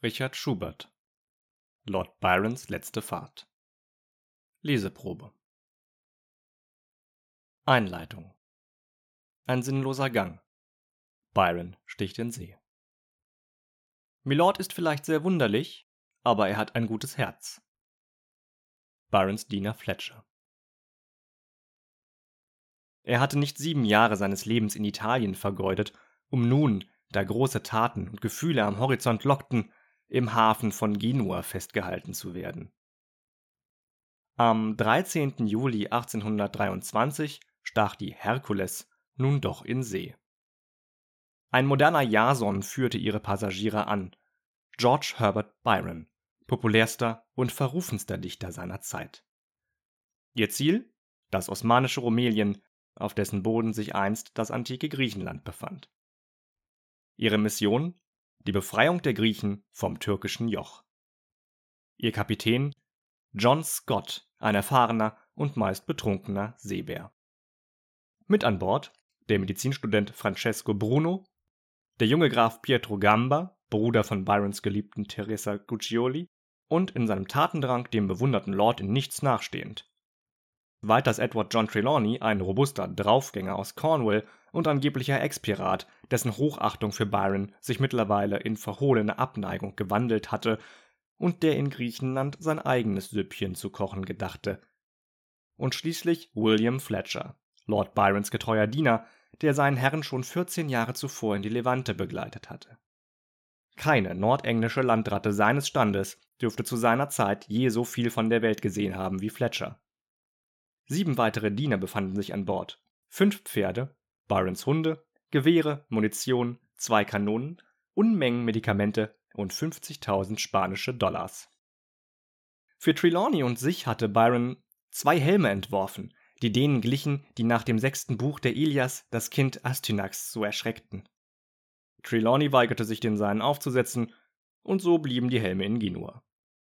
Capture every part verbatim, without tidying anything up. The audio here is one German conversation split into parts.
Richard Schubert Lord Byrons letzte Fahrt Leseprobe Einleitung Ein sinnloser Gang. Byron sticht in See. Mylord ist vielleicht sehr wunderlich, aber er hat ein gutes Herz. Byrons Diener Fletcher. Er hatte nicht sieben Jahre seines Lebens in Italien vergeudet, um nun, da große Taten und Gefühle am Horizont lockten, im Hafen von Genua festgehalten zu werden. Am dreizehnten Juli achtzehnhundertdreiundzwanzig stach die Hercules nun doch in See. Ein moderner Jason führte ihre Passagiere an, George Herbert Byron, populärster und verrufenster Dichter seiner Zeit. Ihr Ziel? Das osmanische Rumelien, auf dessen Boden sich einst das antike Griechenland befand. Ihre Mission? Die Befreiung der Griechen vom türkischen Joch. Ihr Kapitän? John Scott, ein erfahrener und meist betrunkener Seebär. Mit an Bord der Medizinstudent Francesco Bruno, der junge Graf Pietro Gamba, Bruder von Byrons geliebten Teresa Guccioli und in seinem Tatendrang dem bewunderten Lord in nichts nachstehend. Weiters Edward John Trelawney, ein robuster Draufgänger aus Cornwall und angeblicher Ex-Pirat, dessen Hochachtung für Byron sich mittlerweile in verhohlene Abneigung gewandelt hatte und der in Griechenland sein eigenes Süppchen zu kochen gedachte. Und schließlich William Fletcher, Lord Byrons getreuer Diener, der seinen Herrn schon vierzehn Jahre zuvor in die Levante begleitet hatte. Keine nordenglische Landratte seines Standes dürfte zu seiner Zeit je so viel von der Welt gesehen haben wie Fletcher. Sieben weitere Diener befanden sich an Bord, fünf Pferde, Byrons Hunde, Gewehre, Munition, zwei Kanonen, Unmengen Medikamente und fünfzigtausend spanische Dollars. Für Trelawney und sich hatte Byron zwei Helme entworfen, die denen glichen, die nach dem sechsten Buch der Ilias das Kind Astynax so erschreckten. Trelawney weigerte sich, den seinen aufzusetzen, und so blieben die Helme in Genua.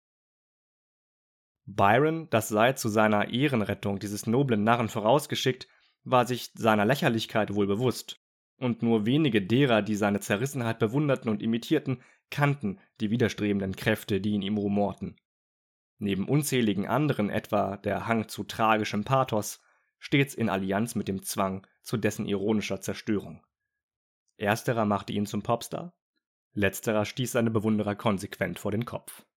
Byron, das sei zu seiner Ehrenrettung dieses noblen Narren vorausgeschickt, war sich seiner Lächerlichkeit wohl bewusst, und nur wenige derer, die seine Zerrissenheit bewunderten und imitierten, kannten die widerstrebenden Kräfte, die in ihm rumorten. Neben unzähligen anderen etwa der Hang zu tragischem Pathos, stets in Allianz mit dem Zwang zu dessen ironischer Zerstörung. Ersterer machte ihn zum Popstar, letzterer stieß seine Bewunderer konsequent vor den Kopf.